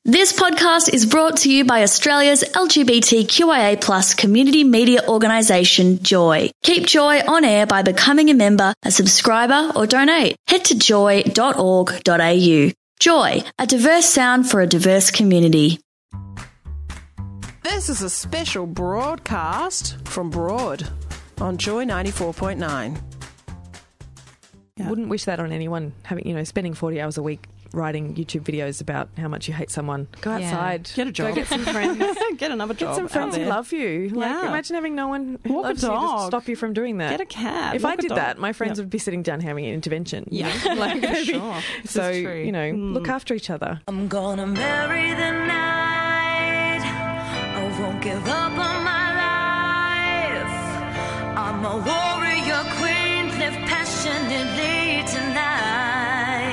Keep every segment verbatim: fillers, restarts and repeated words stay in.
This podcast is brought to you by Australia's L G B T Q I A plus community media organisation, Joy. Keep Joy on air by becoming a member, a subscriber or donate. Head to joy dot org dot a u. Joy, a diverse sound for a diverse community. This is a special broadcast from Broad on Joy ninety-four point nine. Yeah. Wouldn't wish that on anyone, having, you know, spending forty hours a week writing YouTube videos about how much you hate someone. Go outside. Yeah. Get a job. Go get some friends. Get another job. Get some friends who love you. Like, Yeah. imagine having no one who Walk a loves you to dog. stop you from doing that. Get a cat. If Walk I a did dog. that, my friends Yep. would be sitting down having an intervention. you Yeah. know? like, For sure. This So, is true. you know, Mm. look after each other. I'm gonna marry the night. I won't give up on my life. I'm a warrior queen, live passionately tonight.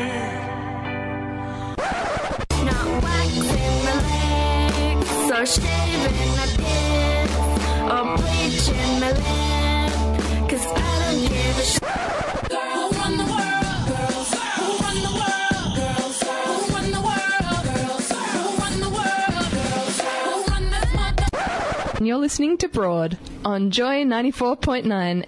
Not waxing my legs, or shaving my pits, or bleaching my lip, 'cause I don't give a shit. Who run the world, girls? Who run the world, girls? Who run the world, girls? Who run the world, girls? Who run this mother? And you're listening to Broad on Joy ninety-four point nine.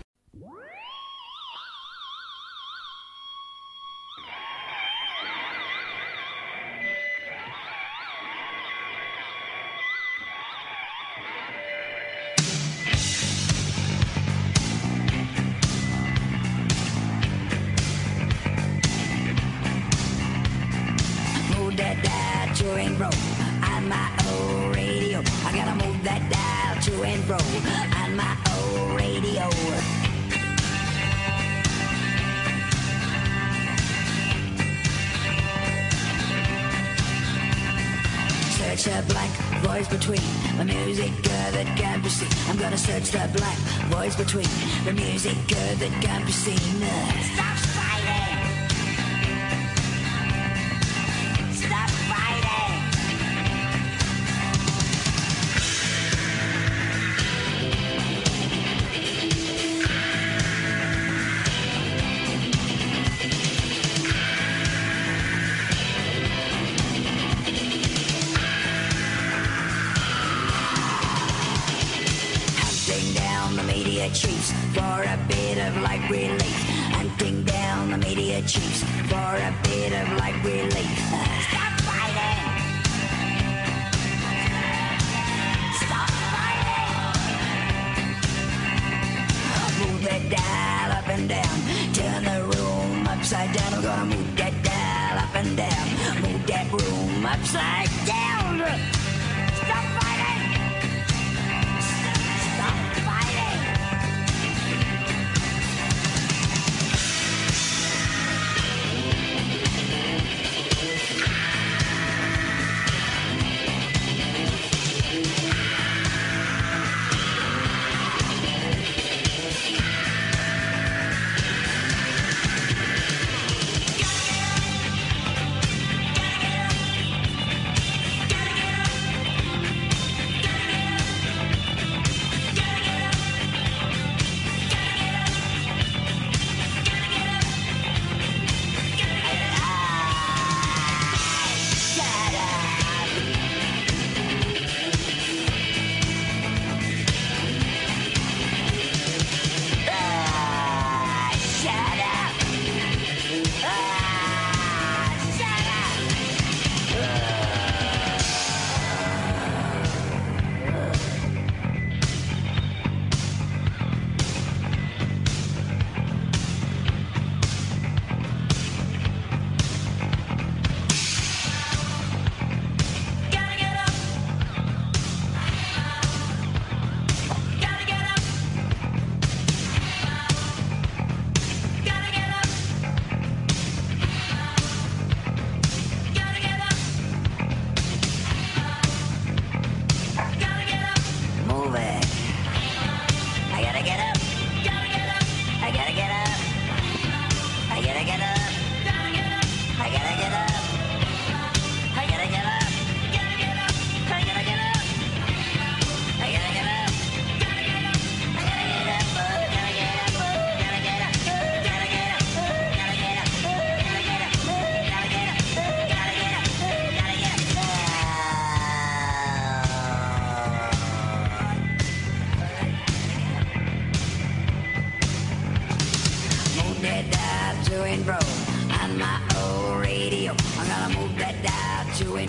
Move that dial to and fro on my old radio. I gotta move that dial to and fro on my old radio. Search a blank voice between the music uh, that can't be seen. I'm gonna search the blank voice between the music uh, that can't be seen. Uh, Stop fighting! Stop fighting! Hunting down the media chiefs for a bit of light relief. Hunting down the media chiefs for a bit of light relief. Stop fighting! Stop fighting! Move that dial up and down. Turn the room upside down. I'm gonna move that dial up and down. Move that room upside down. Stop fighting! Stop fighting!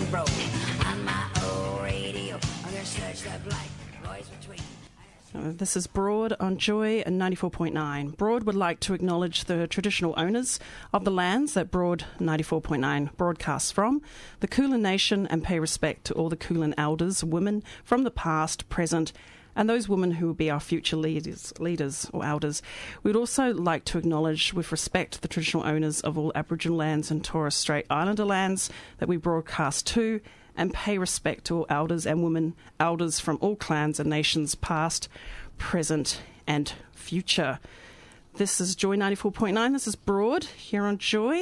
broke. On my old radio, I'm gonna search that black voice between. Uh, This is Broad on Joy and ninety-four point nine. Broad would like to acknowledge the traditional owners of the lands that Broad ninety-four point nine broadcasts from, the Kulin Nation, and pay respect to all the Kulin elders, women from the past, present, and those women who will be our future leaders, leaders or elders. We'd also like to acknowledge with respect the traditional owners of all Aboriginal lands and Torres Strait Islander lands that we broadcast to, and pay respect to all elders and women, elders from all clans and nations past, present and future. This is Joy ninety-four point nine. This is Broad here on Joy.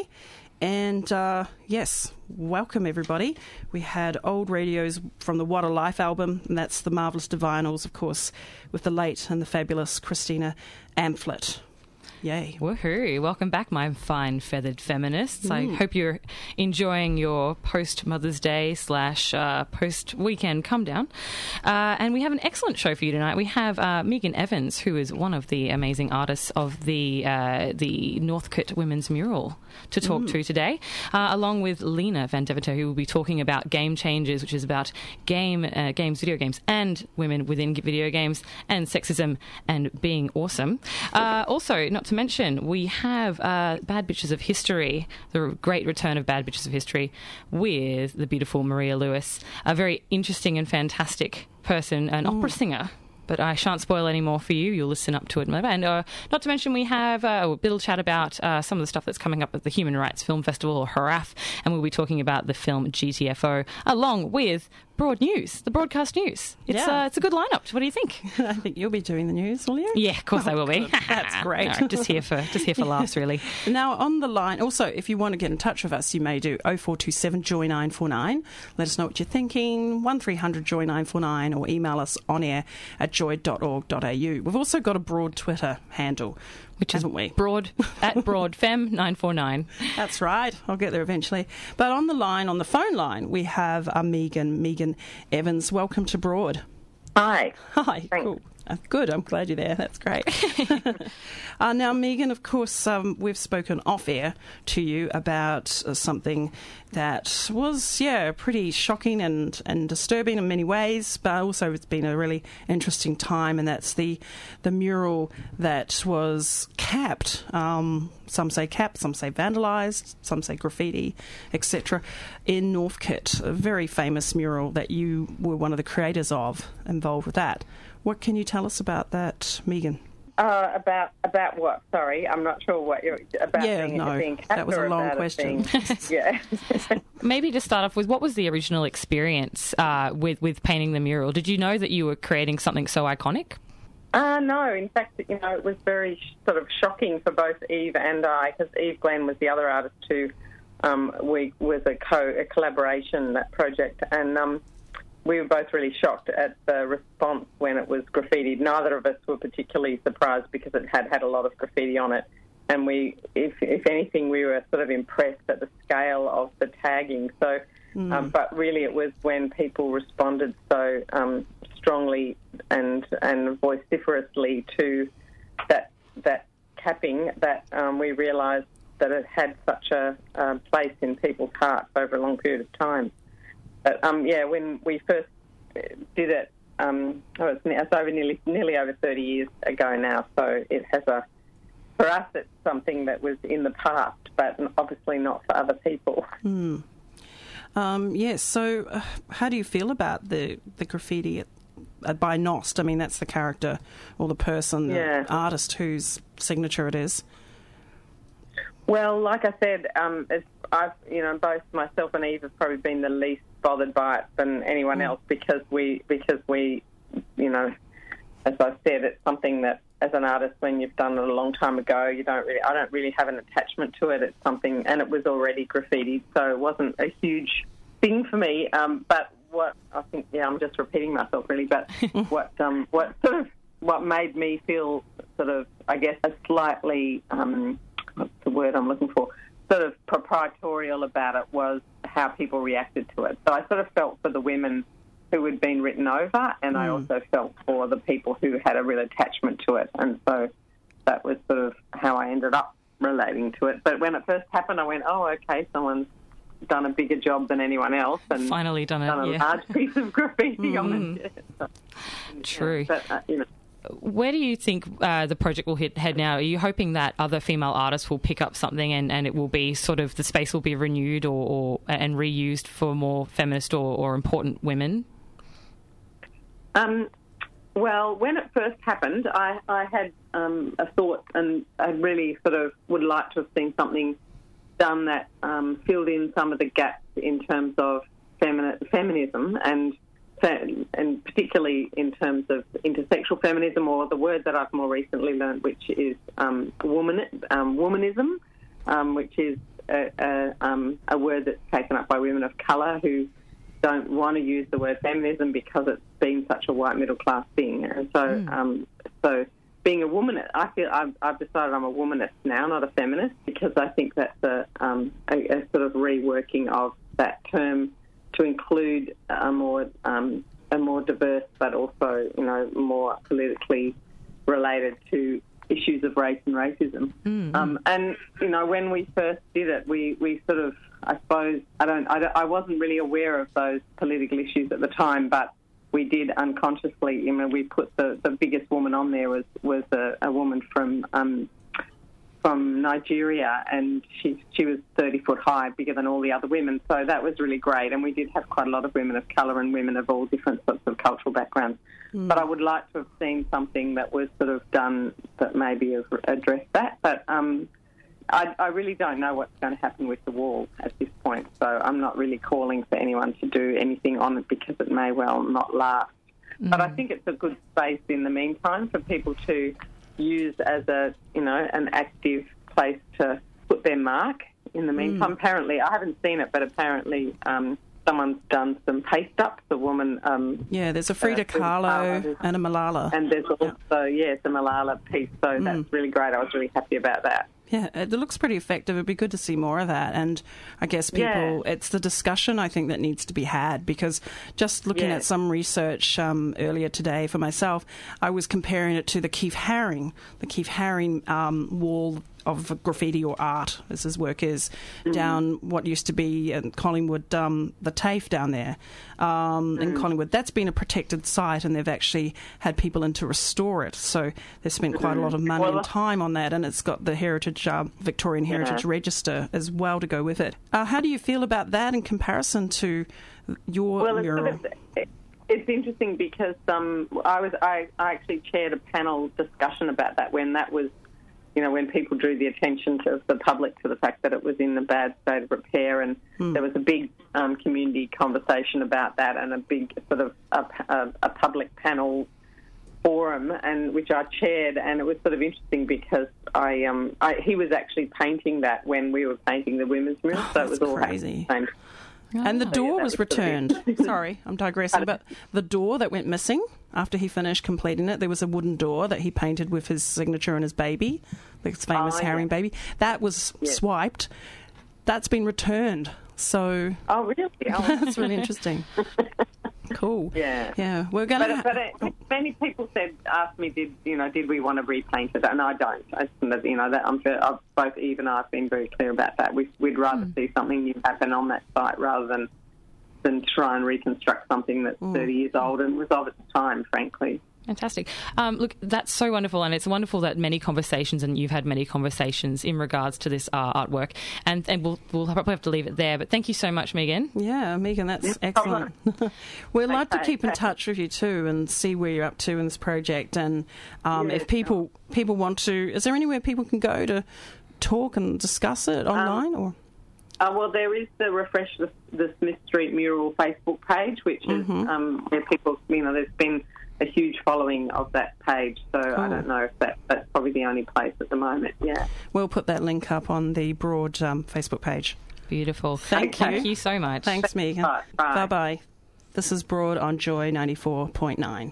And uh, yes, welcome everybody. We had old radios from the What a Life album, and that's the Marvellous Divinals, of course, with the late and the fabulous Christina Amphlett. Yay. Woohoo. Welcome back, my fine feathered feminists. I hope you're enjoying your post-Mother's Day slash uh, post-weekend come-down. Uh, and we have an excellent show for you tonight. We have uh, Megan Evans, who is one of the amazing artists of the uh, the Northcote Women's Mural, to talk mm. to today, uh, along with Lena Van Deventer, who will be talking about Game Changers, which is about game uh, games, video games, and women within video games, and sexism and being awesome. Uh, also, not to mention, we have uh, Bad Bitches of History, the great return of Bad Bitches of History, with the beautiful Maria Lewis, a very interesting and fantastic person, an mm. opera singer. But I shan't spoil any more for you. You'll listen up to it. And uh, not to mention, we have uh, a little chat about uh, some of the stuff that's coming up at the Human Rights Film Festival, or HARAF, and we'll be talking about the film G T F O, along with Broad News, the broadcast news. It's Yeah. uh, it's a good lineup. What do you think? I think you'll be doing the news, will you? Yeah, of course Oh, I will be. good. That's great. No, just here for just here for laughs, really. Now, on the line, also, if you want to get in touch with us, you may do oh four two seven joy nine four nine. Let us know what you're thinking, one three hundred joy nine four nine, or email us on air at joy dot org dot a u. We've also got a Broad Twitter handle, Which haven't is we? Broad, at BroadFem nine four nine. That's right. I'll get there eventually. But on the line, on the phone line, we have uh, Megan, Megan Evans. Welcome to Broad. Hi. Hi. Thanks. Cool. Uh, good. I'm glad you're there. That's great. uh, now, Megan, of course, um, we've spoken off air to you about uh, something that was, yeah, pretty shocking and, and disturbing in many ways, but also it's been a really interesting time, and that's the the mural that was capped. Um, some say capped, some say vandalised, some say graffiti, et cetera, in Northcote, a very famous mural that you were one of the creators of, involved with that. What can you tell us about that, Megan? Uh, about about what? Sorry, I'm not sure what you're about. Yeah, being, no, being capped that was a or long about it question. being- yeah. Maybe to start off with, what was the original experience uh, with with painting the mural? Did you know that you were creating something so iconic? Uh, no, in fact, you know, it was very sh- sort of shocking for both Eve and I, because Eve Glenn was the other artist who um, we was a co a collaboration, that project, and um, we were both really shocked at the response when it was graffitied. Neither of us were particularly surprised because it had had a lot of graffiti on it, and we, if if anything, we were sort of impressed at the scale of the tagging. So, mm. um, but really, it was when people responded so um, strongly and and vociferously to that that capping that um, we realised that it had such a uh, place in people's hearts over a long period of time. But um, yeah, when we first did it, um, oh, it's, it's over nearly nearly over thirty years ago now. So it has a, for us, it's something that was in the past, but obviously not for other people. Mm. Um, yes. So, uh, how do you feel about the the graffiti at, at, by Nost? I mean, that's the character or the person, yeah. the artist whose signature it is. Well, like I said, um, it's, I've, you know, both myself and Eve have probably been the least bothered by it than anyone else because we, because we, you know, as I said, it's something that as an artist, when you've done it a long time ago, you don't really, I don't really have an attachment to it. It's something, and it was already graffitied, so it wasn't a huge thing for me. Um, but what I think, yeah, I'm just repeating myself really, but what, um, what sort of, what made me feel sort of, I guess, a slightly, um, what's the word I'm looking for, sort of proprietorial about it was how people reacted to it. So I sort of felt for the women who had been written over, and mm. I also felt for the people who had a real attachment to it. And so that was sort of how I ended up relating to it. But when it first happened, I went, oh, okay, someone's done a bigger job than anyone else and finally done, it, done a yeah. large piece of graffiti mm. on it. Yeah. True. Yeah, but, uh, you know. Where do you think uh, the project will hit, head now? Are you hoping that other female artists will pick up something and, and it will be sort of, the space will be renewed or, or and reused for more feminist or, or important women? Um, well, when it first happened, I, I had um, a thought, and I really sort of would like to have seen something done that um, filled in some of the gaps in terms of femini- feminism and and particularly in terms of intersexual feminism, or the word that I've more recently learned, which is um, woman, um, womanism, um, which is a, a, um, a word that's taken up by women of colour who don't want to use the word feminism because it's been such a white middle class thing. And so, mm. um, so being a woman, I feel I've, I've decided I'm a womanist now, not a feminist, because I think that's a, um, a, a sort of reworking of that term to include a more um, a more diverse, but also, you know, more politically related to issues of race and racism. Mm-hmm. Um, and you know, when we first did it, we, we sort of, I suppose, I don't, I don't, I wasn't really aware of those political issues at the time, but we did unconsciously. You know, we put the, the biggest woman on there was was a, a woman from. Um, from Nigeria, and she she was thirty foot high, bigger than all the other women, so that was really great. And we did have quite a lot of women of colour and women of all different sorts of cultural backgrounds. Mm. But I would like to have seen something that was sort of done that maybe have addressed that. But um, I, I really don't know what's going to happen with the wall at this point, so I'm not really calling for anyone to do anything on it because it may well not last. Mm. But I think it's a good space in the meantime for people to use as a, you know, an active place to put their mark in the meantime. Mm. Apparently, I haven't seen it, but apparently um, someone's done some paste ups. A woman... Um, yeah, there's a Frida uh, Kahlo Frida and a Malala. And there's also, yeah, yeah the Malala piece, so mm. that's really great. I was really happy about that. Yeah, it looks pretty effective. It'd be good to see more of that. And I guess people, yeah. it's the discussion, I think, that needs to be had, because just looking yeah. at some research um, earlier today for myself, I was comparing it to the Keith Haring, the Keith Haring um, wall of graffiti or art, as his work is, mm-hmm. down what used to be in Collingwood, um, the TAFE down there um, mm-hmm. in Collingwood. That's been a protected site, and they've actually had people in to restore it. So they've spent quite mm-hmm. a lot of money well, and time on that, and it's got the Heritage uh, Victorian Heritage yeah. Register as well to go with it. Uh, how do you feel about that in comparison to your well, mural? It's, sort of, it's interesting because um, I was I, I actually chaired a panel discussion about that when that was. You know, when people drew the attention to the public to the fact that it was in a bad state of repair, and mm. there was a big um, community conversation about that, and a big sort of a, a, a public panel forum, and which I chaired, and it was sort of interesting because I, um, I he was actually painting that when we were painting the women's mural, oh, so it was all crazy. Happening. And the door was returned. Sorry, I'm digressing. But the door that went missing after he finished completing it, there was a wooden door that he painted with his signature and his baby, his famous oh, Haring yeah. baby. That was yeah. swiped. That's been returned. So oh, really? Oh. That's really interesting. Cool. Yeah. Yeah. We're going to. But, but uh, many people said, asked me, did you know, did we want to repaint it? And I don't. I, you know, that I'm I've, both Eve and I have been very clear about that. We, we'd rather mm. see something new happen on that site rather than than try and reconstruct something that's mm. thirty years old and was of its time, frankly. Fantastic. Um, look, that's so wonderful, and it's wonderful that many conversations, and you've had many conversations in regards to this uh, artwork, and, and we'll, we'll probably have to leave it there, but thank you so much, Megan. Yeah, Megan, that's yes, excellent. We'd like okay, to keep in okay. touch with you too and see where you're up to in this project, and um, yes, if people people want to, is there anywhere people can go to talk and discuss it online? Um, or? Uh, well, there is the Refresh the, the Smith Street Mural Facebook page, which mm-hmm. is um, where people, you know, there's been a huge following of that page, so cool. I don't know if that, that's probably the only place at the moment, yeah. We'll put that link up on the Broad um, Facebook page. Beautiful. Thank okay. you. Thank you so much. Thanks, Megan. Bye. Bye. Bye-bye. This is Broad on Joy ninety-four point nine.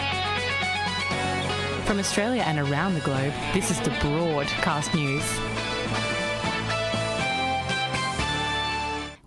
From Australia and around the globe, this is the Broadcast News.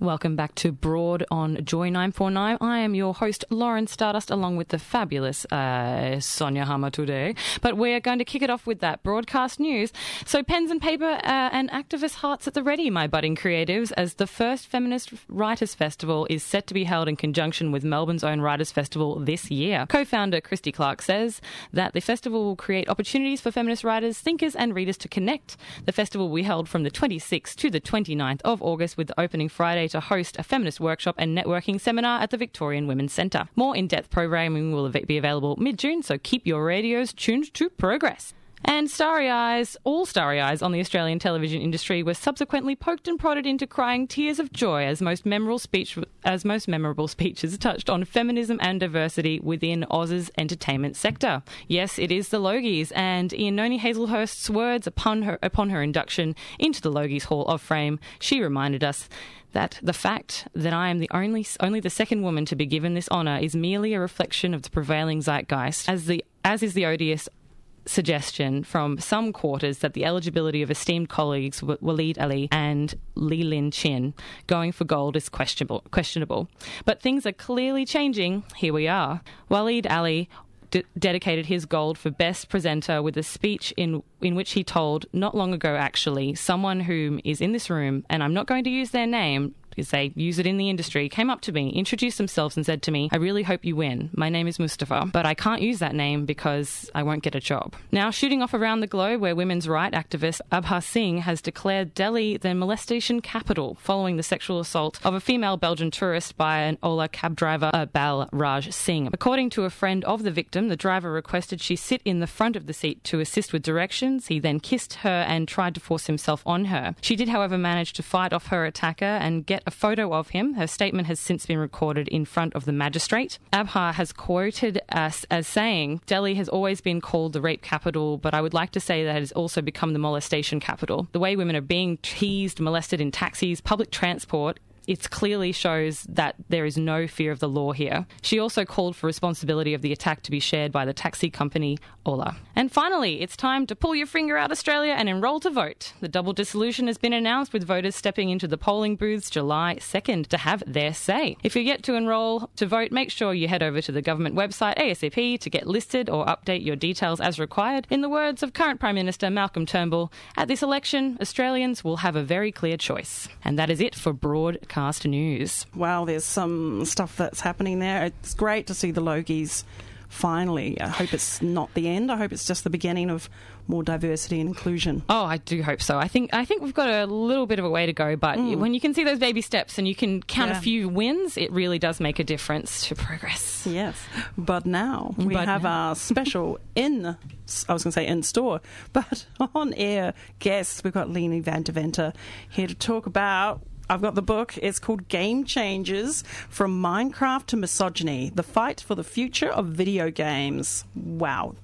Welcome back to Broad on Joy nine forty-nine. I am your host, Lauren Stardust, along with the fabulous uh, Sonia Hammer today. But we're going to kick it off with that broadcast news. So pens and paper uh, and activist hearts at the ready, my budding creatives, as the first Feminist Writers Festival is set to be held in conjunction with Melbourne's own Writers Festival this year. Co-founder Christy Clark says that the festival will create opportunities for feminist writers, thinkers and readers to connect. The festival will be held from the twenty-sixth to the twenty-ninth of August, with the opening Friday to host a feminist workshop and networking seminar at the Victorian Women's Centre. More in-depth programming will be available mid-June, so keep your radios tuned to progress. And starry eyes, all starry eyes on the Australian television industry were subsequently poked and prodded into crying tears of joy as most memorable speech as most memorable speeches touched on feminism and diversity within Oz's entertainment sector. Yes, it is the Logies, and in Noni Hazelhurst's words upon her upon her induction into the Logies Hall of Fame, she reminded us that the fact that I am the only only the second woman to be given this honour is merely a reflection of the prevailing zeitgeist, as the as is the odious suggestion from some quarters that the eligibility of esteemed colleagues Waleed Ali and Lee Lin Chin going for gold is questionable. questionable. But things are clearly changing. Here we are. Waleed Ali d- dedicated his gold for Best Presenter with a speech in in which he told, not long ago actually, someone whom is in this room, and I'm not going to use their name because they use it in the industry, came up to me, introduced themselves and said to me, I really hope you win. My name is Mustafa, but I can't use that name because I won't get a job. Now, shooting off around the globe, where women's rights activist Abha Singh has declared Delhi the molestation capital following the sexual assault of a female Belgian tourist by an Ola cab driver, Bal Raj Singh. According to a friend of the victim, the driver requested she sit in the front of the seat to assist with directions. He then kissed her and tried to force himself on her. She did, however, manage to fight off her attacker and get a photo of him. Her statement has since been recorded in front of the magistrate. Abha has quoted us as saying, Delhi has always been called the rape capital, but I would like to say that it has also become the molestation capital. The way women are being teased, molested in taxis, public transport, it clearly shows that there is no fear of the law here. She also called for responsibility of the attack to be shared by the taxi company Ola. And finally, it's time to pull your finger out, Australia, and enrol to vote. The double dissolution has been announced, with voters stepping into the polling booths July second to have their say. If you're yet to enrol to vote, make sure you head over to the government website ASAP to get listed or update your details as required. In the words of current Prime Minister Malcolm Turnbull, at this election, Australians will have a very clear choice. And that is it for Broadcast News. Wow, there's some stuff that's happening there. It's great to see the Logies finally. I hope it's not the end. I hope it's just the beginning of more diversity and inclusion. Oh, I do hope so. I think I think we've got a little bit of a way to go, but mm. when you can see those baby steps and you can count yeah. a few wins, it really does make a difference to progress. Yes. But now we but have now. our special in, I was going to say in store, but on air guest. We've got Leni Van Deventer here to talk about, I've got the book. It's called Game Changers, From Minecraft to Misogyny, The Fight for the Future of Video Games. Wow.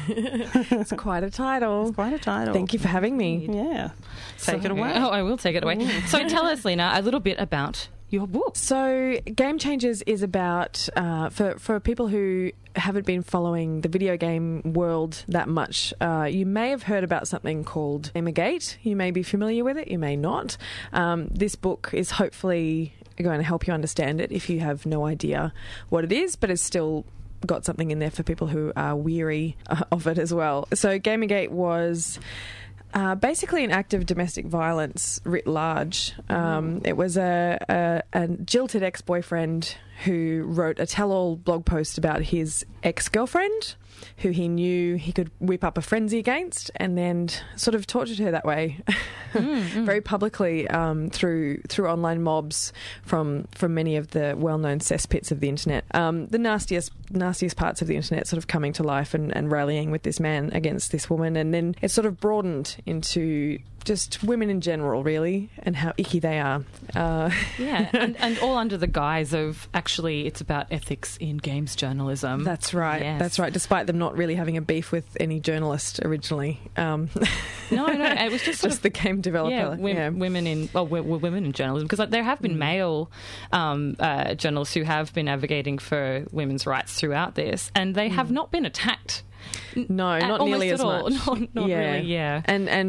It's quite a title. It's quite a title. Thank you for having me. Yeah. Take so, it away. Oh, I will take it away. So tell us, Lena, a little bit about your book. So Game Changers is about, uh, for, for people who haven't been following the video game world that much, uh, you may have heard about something called Gamergate. You may be familiar with it, you may not. Um, this book is hopefully going to help you understand it if you have no idea what it is, but it's still got something in there for people who are weary uh, of it as well. So Gamergate was Uh, basically an act of domestic violence writ large. Um, it was a, a, a jilted ex-boyfriend who wrote a tell-all blog post about his ex-girlfriend, who he knew he could whip up a frenzy against, and then sort of tortured her that way, mm, mm. very publicly um, through through online mobs from from many of the well-known cesspits of the internet. Um, the nastiest nastiest parts of the internet sort of coming to life and, and rallying with this man against this woman, and then it sort of broadened into just women in general, really, and how icky they are. Uh, yeah, and, and all under the guise of actually it's about ethics in games journalism. That's right. Yes. That's right. Despite them not really having a beef with any journalist originally. Um, no, no, it was just, just of, the game developer. Yeah, w- yeah. women in well, w- w- women in journalism, because like, there have been mm. male um, uh, journalists who have been advocating for women's rights throughout this, and they mm. have not been attacked. No, not nearly as all. much. Not, not yeah. really. Yeah, and and.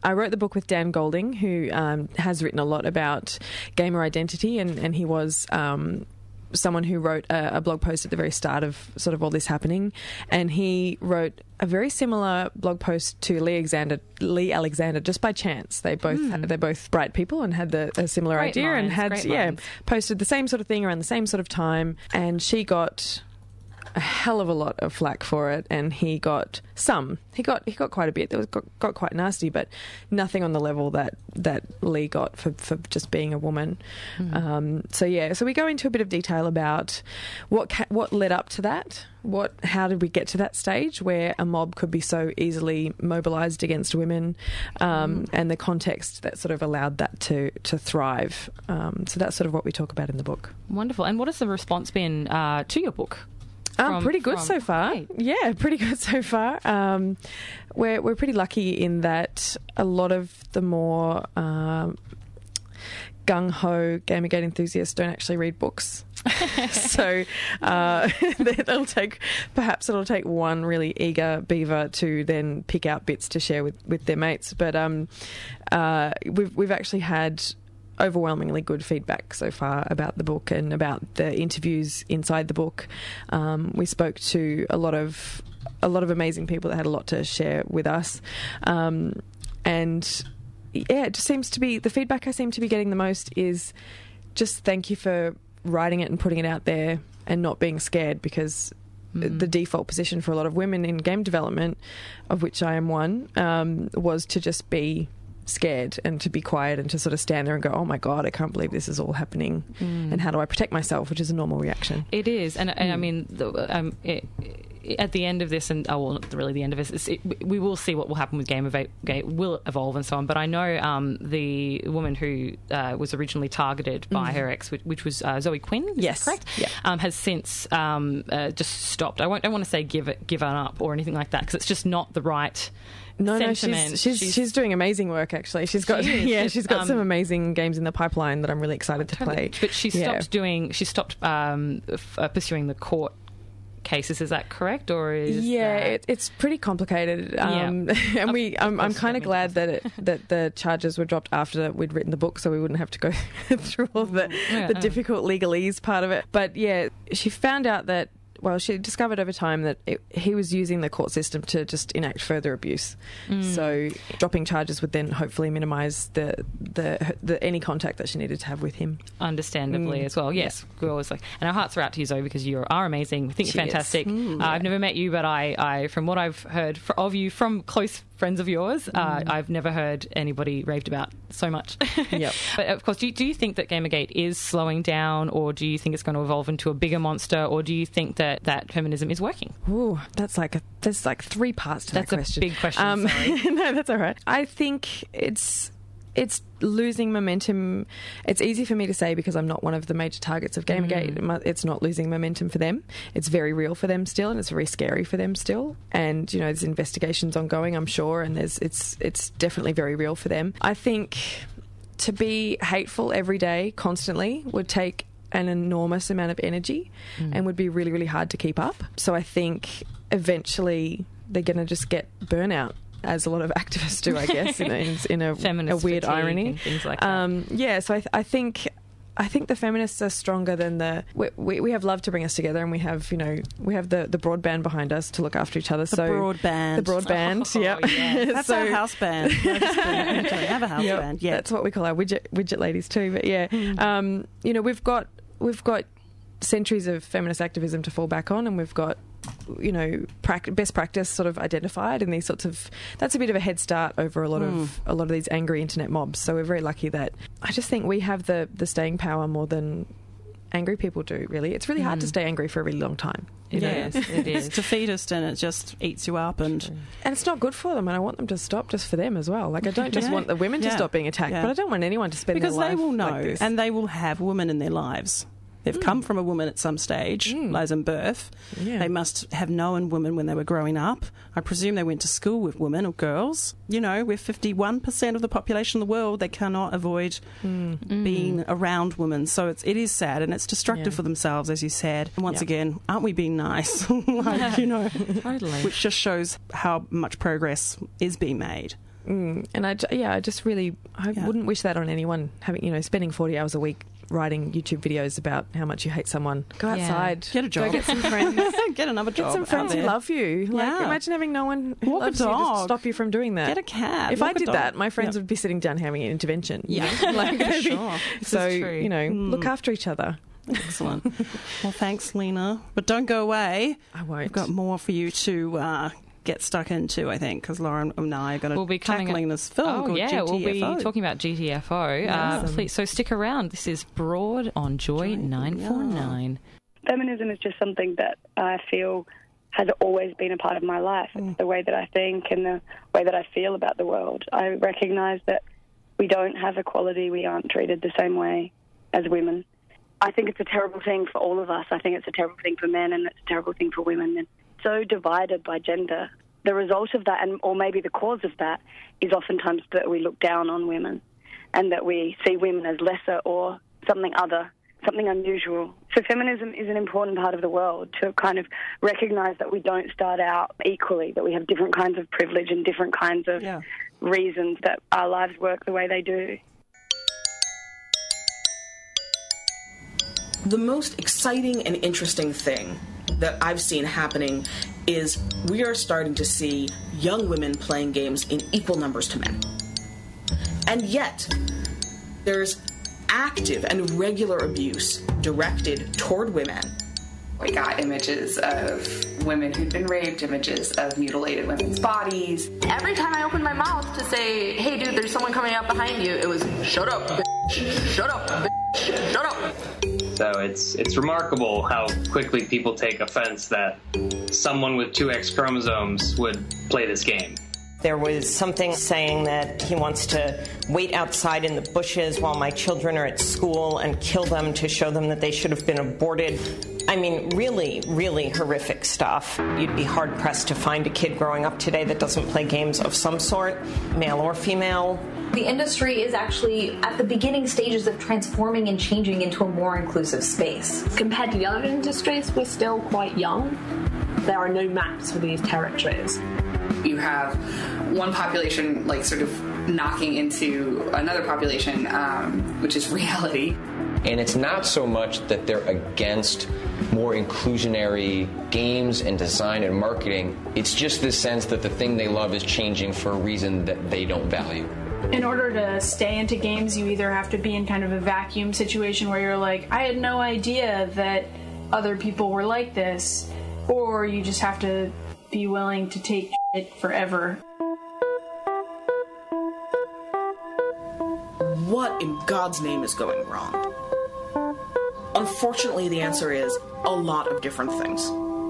I wrote the book with Dan Golding, who um, has written a lot about gamer identity, and, and he was um, someone who wrote a, a blog post at the very start of sort of all this happening, and he wrote a very similar blog post to Lee Alexander, Lee Alexander just by chance. They both mm. they're both bright people and had the, a similar great idea minds, and had yeah minds. posted the same sort of thing around the same sort of time, and she got a hell of a lot of flack for it, and he got some. He got he got quite a bit. It was got, got quite nasty, but nothing on the level that, that Lee got for, for just being a woman. Mm. Um, so yeah, so we go into a bit of detail about what ca- what led up to that. What how did we get to that stage where a mob could be so easily mobilised against women, um, mm. and the context that sort of allowed that to to thrive. Um, so that's sort of what we talk about in the book. Wonderful. And what has the response been uh, to your book? Um, From, pretty good from, so far. Right. Yeah, pretty good so far. Um, we're we're pretty lucky in that a lot of the more um, gung-ho Gamergate enthusiasts don't actually read books. So uh, it'll take perhaps it'll take one really eager beaver to then pick out bits to share with, with their mates. But um, uh, we've we've actually had overwhelmingly good feedback so far about the book and about the interviews inside the book. Um, we spoke to a lot of a lot of amazing people that had a lot to share with us, um, and yeah, it just seems to be the feedback I seem to be getting the most is just thank you for writing it and putting it out there and not being scared, because mm. the default position for a lot of women in game development, of which I am one, um, was to just be scared and to be quiet and to sort of stand there and go, oh my God, I can't believe this is all happening, mm. and how do I protect myself, which is a normal reaction. It is, and, and mm. I mean, the, um, it, at the end of this, and oh, well, not really the end of this, it's, it, we will see what will happen with Gamergate, will evolve and so on. But I know um, the woman who uh, was originally targeted by mm. her ex, which, which was uh, Zoe Quinn, is yes, that correct? Yeah. Um, has since um, uh, just stopped. I won't, don't want to say give it, given up or anything like that, because it's just not the right. No, sentiment. no, she's, she's she's she's doing amazing work. Actually, she's got she yeah, she's got um, some amazing games in the pipeline that I'm really excited to totally. play. But she stopped yeah. doing. She stopped um, f- uh, pursuing the court cases. Is that correct, or is yeah, that... it, it's pretty complicated. Um, yeah. and we, I'm, I'm kind of glad that it, that the charges were dropped after we'd written the book, so we wouldn't have to go through all the yeah. the difficult legalese part of it. But yeah, she found out that. Well, she discovered over time that it, he was using the court system to just enact further abuse. Mm. So dropping charges would then hopefully minimise the, the the any contact that she needed to have with him. Understandably mm. as well. Yes, yeah. We're always like, and our hearts are out to you, Zoe, because you are amazing. We think she you're fantastic. Mm, uh, yeah. I've never met you, but I, I, from what I've heard of you from close friends of yours, uh, mm. I've never heard anybody raved about so much. Yep. But of course, do you, do you think that Gamergate is slowing down, or do you think it's going to evolve into a bigger monster, or do you think that, that feminism is working? Ooh, that's like a, there's like three parts to that's that question. That's a big question. Um, sorry. No, that's all right. I think it's it's losing momentum. It's easy for me to say because I'm not one of the major targets of Gamergate. Mm. It's not losing momentum for them. It's very real for them still, and it's very scary for them still. And you know, there's investigations ongoing, I'm sure, and there's it's it's definitely very real for them. I think to be hateful every day, constantly, would take an enormous amount of energy mm. and would be really, really hard to keep up. So I think eventually they're going to just get burnout, as a lot of activists do, I guess, in a, in a, a weird irony. And things like um, that. Yeah, so I, th- I think I think the feminists are stronger than the. We, we, we have love to bring us together, and we have you know we have the, the broadband behind us to look after each other. The so broadband, the broadband, oh, yeah, yes. That's so, our house band. We don't have a house yep, band yet. That's what we call our widget widget ladies too. But yeah, mm. um, you know we've got we've got centuries of feminist activism to fall back on, and we've got you know prac- best practice sort of identified, and these sorts of that's a bit of a head start over a lot mm. of a lot of these angry internet mobs. So we're very lucky that I just think we have the the staying power more than angry people do. Really, it's really hard mm. to stay angry for a really long time. It yeah. is. It is. It's defeatist, and it just eats you up, and and it's not good for them. And I want them to stop, just for them as well. Like I don't just yeah. want the women to yeah. stop being attacked, yeah. but I don't want anyone to spend because their life they will know, like this. and they will have women in their lives. They've mm. come from a woman at some stage, mm. as in birth. Yeah. They must have known women when they were growing up. I presume they went to school with women or girls. You know, we're fifty-one percent of the population of the world. They cannot avoid mm. being around women. So it's, it is sad, and it's destructive yeah. for themselves, as you said. And once yeah. again, aren't we being nice? like, you know, totally. Which just shows how much progress is being made. Mm, and I, j- yeah, I just really, I Yeah. wouldn't wish that on anyone. Having, you know, spending forty hours a week writing YouTube videos about how much you hate someone. Go Yeah. outside, Get a job. Go get some friends. Get another job. Get some out friends who there. love you. Like, Yeah. imagine having no one who Walk a loves you to dog. stop you from doing that. Get a cat. If Walk I a did dog. that, my friends Yep. would be sitting down having an intervention. you Yeah. know? like, For maybe- sure. So, is true. you know, Mm. look after each other. Excellent. Well, thanks, Lena. But don't go away. I won't. We've got more for you to uh, get stuck into, I think, because Lauren and I are going to We'll be coming tackling this film Oh called yeah, G T F O. we'll be talking about G T F O. Uh, please, so stick around. This is Broad on Joy nine four nine. Feminism is just something that I feel has always been a part of my life. It's the way that I think and the way that I feel about the world. I recognise that we don't have equality. We aren't treated the same way as women. I think it's a terrible thing for all of us. I think it's a terrible thing for men and it's a terrible thing for women. And so divided by gender. The result of that, and or maybe the cause of that, is oftentimes that we look down on women and that we see women as lesser or something other, something unusual. So feminism is an important part of the world, to kind of recognise that we don't start out equally, that we have different kinds of privilege and different kinds of Yeah. reasons that our lives work the way they do. The most exciting and interesting thing that I've seen happening is we are starting to see young women playing games in equal numbers to men. And yet, there's active and regular abuse directed toward women. We got images of women who'd been raped, images of mutilated women's bodies. Every time I opened my mouth to say, hey dude, there's someone coming up behind you, it was, shut up, bitch. Shut up, bitch. Shut up. So it's it's remarkable how quickly people take offense that someone with two X chromosomes would play this game. There was something saying that he wants to wait outside in the bushes while my children are at school and kill them to show them that they should have been aborted. I mean, really, really horrific stuff. You'd be hard-pressed to find a kid growing up today that doesn't play games of some sort, male or female. The industry is actually at the beginning stages of transforming and changing into a more inclusive space. Compared to the other industries, we're still quite young. There are no maps for these territories. You have one population like sort of knocking into another population, um, which is reality. And it's not so much that they're against more inclusionary games and design and marketing. It's just this sense that the thing they love is changing for a reason that they don't value. In order to stay into games, you either have to be in kind of a vacuum situation where you're like, I had no idea that other people were like this, or you just have to be willing to take it forever. What in God's name is going wrong? Unfortunately, the answer is a lot of different things.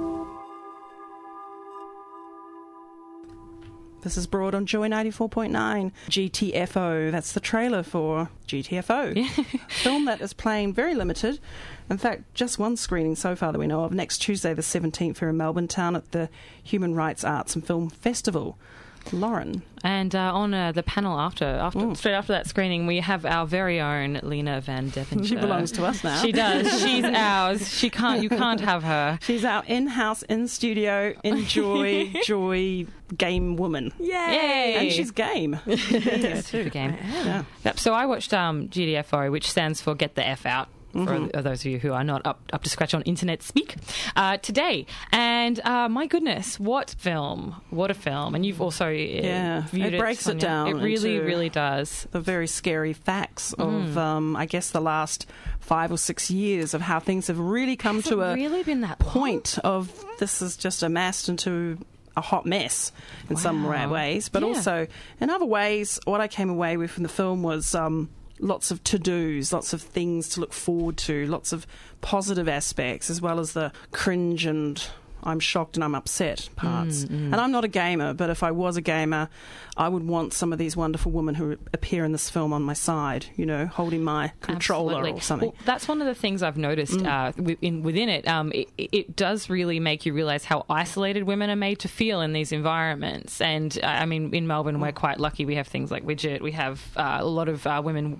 This is Broad on Joy ninety-four point nine. G T F O, that's the trailer for G T F O. Yeah. Film that is playing very limited. In fact, just one screening so far that we know of. Next Tuesday the seventeenth here in Melbourne Town at the Human Rights Arts and Film Festival. Lauren. And uh, on uh, the panel after, after Mm. straight after that screening, we have our very own Lena Van Deventer. She belongs to us now. She does. She's ours. She can't. You can't have her. She's our in-house, in-studio, enjoy, joy game woman. Yay! Yay. And she's game. Yeah, super game. Yeah. Yep. So I watched um, G T F O, which stands for Get the F Out. Mhm. For those of you who are not up, up to scratch on internet speak, uh, today. And uh, my goodness, what film. What a film. And you've also uh, Yeah, viewed it breaks it Sonia. down. It really, into really does. The very scary facts of, Mm. um, I guess, the last five or six years of how things have really come Has to it a really been that point of this is just amassed into a hot mess in some Wow. ra- ways. But Yeah. also, in other ways, what I came away with from the film was Um, lots of to-dos, lots of things to look forward to, lots of positive aspects, as well as the cringe and I'm shocked and I'm upset parts. Mm, mm. And I'm not a gamer, but if I was a gamer, I would want some of these wonderful women who appear in this film on my side, you know, holding my controller Absolutely. or something. Well, that's one of the things I've noticed Mm. uh, within, within it. Um, it. It does really make you realise how isolated women are made to feel in these environments. And, uh, I mean, in Melbourne, we're quite lucky. We have things like Widget. We have uh, a lot of uh, women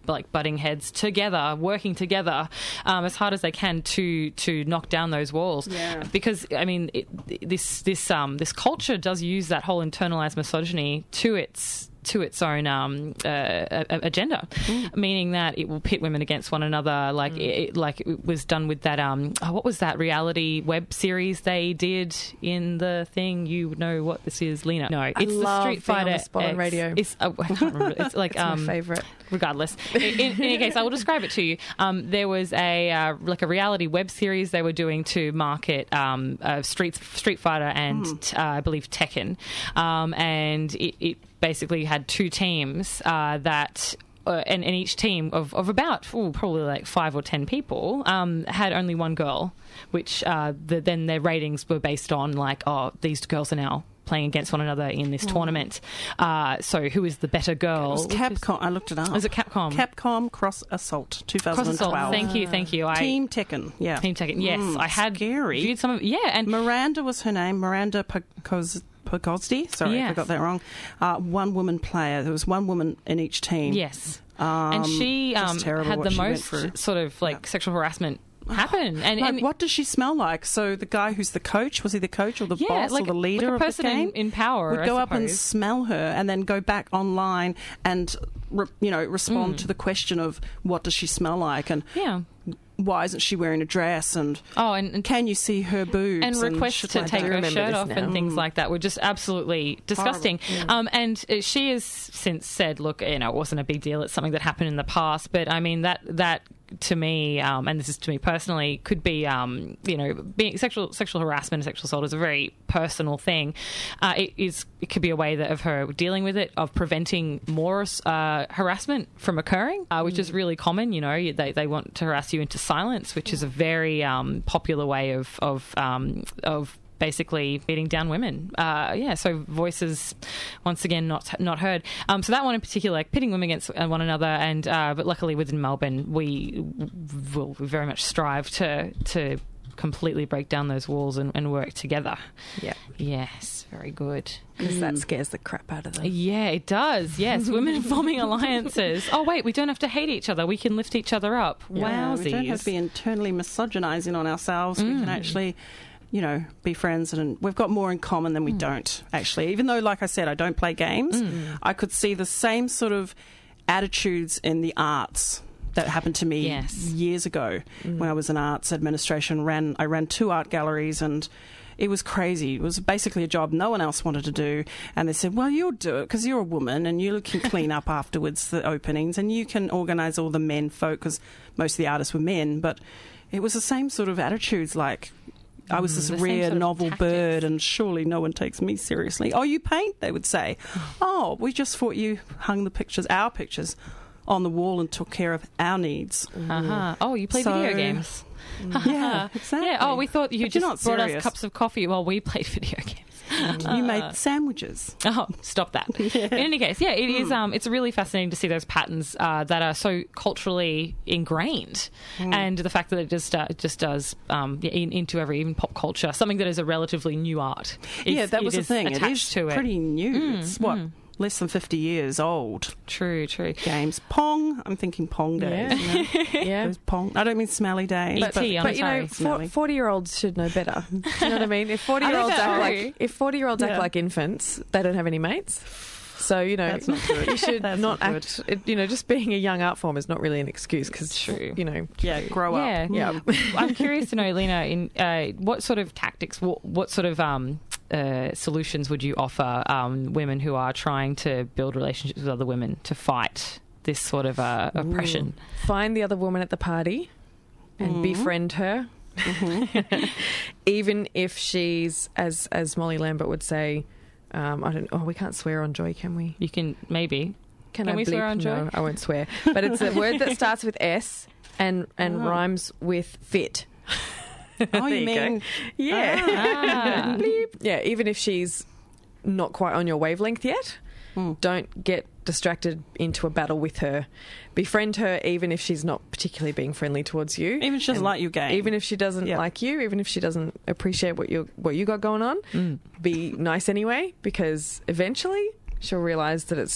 like butting heads together, working together um, as hard as they can to to knock down those walls. Yeah. Because I mean, it, this this um this culture does use that whole internalized misogyny to its to its own um, uh, agenda, mm. meaning that it will pit women against one another, like mm. it, like it was done with that. Um, oh, what was that reality web series they did in the thing? You know what this is, Lena? No, it's I the love Street Fighter X. on radio. It's oh, I can't remember. It's like it's um, my favorite. Regardless, in, in any case, I will describe it to you. Um, there was a uh, like a reality web series they were doing to market um, uh, Street Street Fighter and mm. uh, I believe Tekken, um, and it, it basically had two teams uh, that. Uh, and, and each team of, of about ooh, probably like five or ten people um, had only one girl, which uh, the, then their ratings were based on like, oh, these girls are now playing against one another in this oh. tournament. Uh, so who is the better girl? It was Capcom. I looked it up. Was it Capcom? Capcom Cross Assault twenty twelve. Cross Assault. Thank you, thank you. I, Team Tekken. Yeah. Team Tekken. Yes, mm, I had scary. viewed some of. Yeah, and Miranda was her name. Miranda Pagos. Pagosdi, sorry, yes. I got that wrong. Uh, one woman player. There was one woman in each team. Yes, um, and she um, had the most sort of like yeah. sexual harassment happen. And, like, and what does she smell like? So the guy who's the coach, was he the coach or the yeah, boss like, or the leader like a of the game? In, in power, would I go suppose. up and smell her, and then go back online and re, you know respond mm. to the question of what does she smell like and yeah. why isn't she wearing a dress and oh and, and can you see her boobs and requests and to like take that. her shirt off now. and things Mm. like that were just absolutely disgusting. Yeah. Um, and uh, she has since said, look, you know, it wasn't a big deal. It's something that happened in the past. But I mean, that that to me, um, and this is to me personally, could be, um, you know, being sexual sexual harassment and sexual assault is a very personal thing. Uh, it is it could be a way that of her dealing with it, of preventing more uh, harassment from occurring, uh, which mm. is really common. You know, they they want to harass you into silence, which is a very um, popular way of of um, of basically beating down women. Uh, yeah, so voices, once again, not not heard. Um, so that one in particular, like pitting women against one another, and uh, but luckily within Melbourne, we will very much strive to to completely break down those walls and, and work together. Yeah. Yes, very good. Because mm. that scares the crap out of them. Yeah, it does. Yes, women forming alliances. Oh, wait, we don't have to hate each other. We can lift each other up. Yeah, Wowsies. we don't have to be internally misogynising on ourselves. Mm. We can actually, you know, be friends, and we've got more in common than we mm. don't, actually. Even though, like I said, I don't play games, mm. I could see the same sort of attitudes in the arts that happened to me yes. years ago mm. when I was in arts administration. Ran I ran two art galleries, and it was crazy. It was basically a job no one else wanted to do, and they said, well, you'll do it because you're a woman and you can clean up afterwards the openings, and you can organise all the men folk, because most of the artists were men. But it was the same sort of attitudes, like I was this the rare sort of novel tactics. bird, and surely no one takes me seriously. Oh, you paint, they would say. Oh, we just thought you hung the pictures, our pictures, on the wall and took care of our needs. Uh-huh. Oh, you play So- video games. Yeah, exactly. Yeah. Oh, we thought you But you're just not brought us serious. cups of coffee while we played video games. You made sandwiches. Oh, stop that. Yeah. In any case, yeah, it is. Um, it's really fascinating to see those patterns uh, that are so culturally ingrained, Mm. and the fact that it just uh, it just does um, in, into every even pop culture, something that is a relatively new art. Is, yeah, that was it the is thing. It attached is to it. pretty new. Mm, it's what mm. less than fifty years old. True, true. Games. Pong. I'm thinking Pong days. Yeah. You know? Yeah. Those Pong. I don't mean smelly days. E T, but, I'm But you know, sorry. Smelly. forty-year-olds should know better. Do you know what I mean? If forty-year-olds I act know. like if forty-year-olds Yeah. act like infants, they don't have any mates. So you know, That's not good. you should That's not not act. It, you know, just being a young art form is not really an excuse because True. you know, yeah, grow Yeah, up. yeah. I'm curious to know, Lena, in uh, what sort of tactics, what, what sort of um, uh, solutions would you offer um, women who are trying to build relationships with other women to fight this sort of uh, oppression? Find the other woman at the party and Mhm. befriend her. Mm-hmm. Even if she's, as as Molly Lambert would say, um, I don't. Oh, we can't swear on Joy, can we? You can maybe. Can, Can I we swear bleep? on Joy? No, I won't swear. But it's a word that starts with S and and Oh. rhymes with fit. Oh, There you you go. mean? Yeah. Ah. Bleep. Yeah. Even if she's not quite on your wavelength yet, Hmm. don't get distracted into a battle with her. Befriend her, even if she's not particularly being friendly towards you. Even if she doesn't And like your game. Even if she doesn't Yeah. like you. Even if she doesn't appreciate what you what you got going on. Mm. Be nice anyway, because eventually she'll realise that it's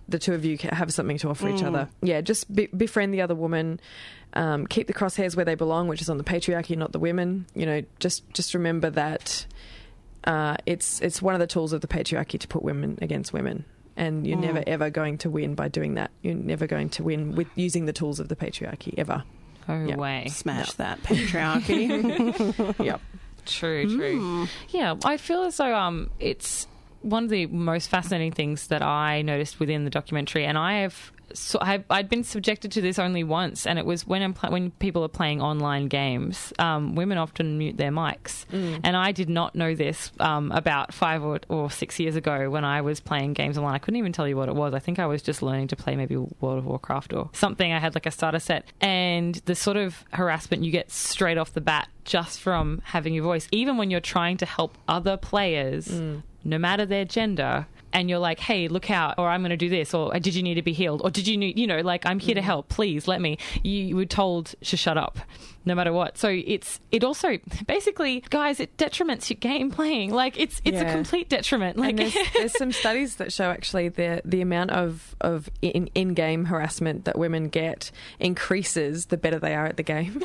the two of you ca- have something to offer each Mm. other. Yeah, just be- befriend the other woman. Um, keep the crosshairs where they belong, which is on the patriarchy, not the women. You know, just just remember that uh, it's it's one of the tools of the patriarchy to put women against women. And you're Mm. never, ever going to win by doing that. You're never going to win with using the tools of the patriarchy, ever. No Yep. way. Smash that patriarchy. Yep. True, true. Mm. Yeah, I feel as though um, it's one of the most fascinating things that I noticed within the documentary, and I have. So I've, I'd been subjected to this only once, and it was when I'm pl- when people are playing online games. Um, women often mute their mics, Mm. and I did not know this um, about five or, or six years ago when I was playing games online. I couldn't even tell you what it was. I think I was just learning to play maybe World of Warcraft or something. I had like a starter set, and the sort of harassment you get straight off the bat just from having your voice, even when you're trying to help other players, Mm. no matter their gender. And you're like, hey, look out, or I'm going to do this, or did you need to be healed, or did you need, you know, like, I'm here to help, please let me. You, you were told to shut up, no matter what. So it's it also basically, guys, it detriments your game playing. Like it's it's Yeah. a complete detriment. Like And there's, there's some studies that show actually the the amount of of in in game harassment that women get increases the better they are at the game.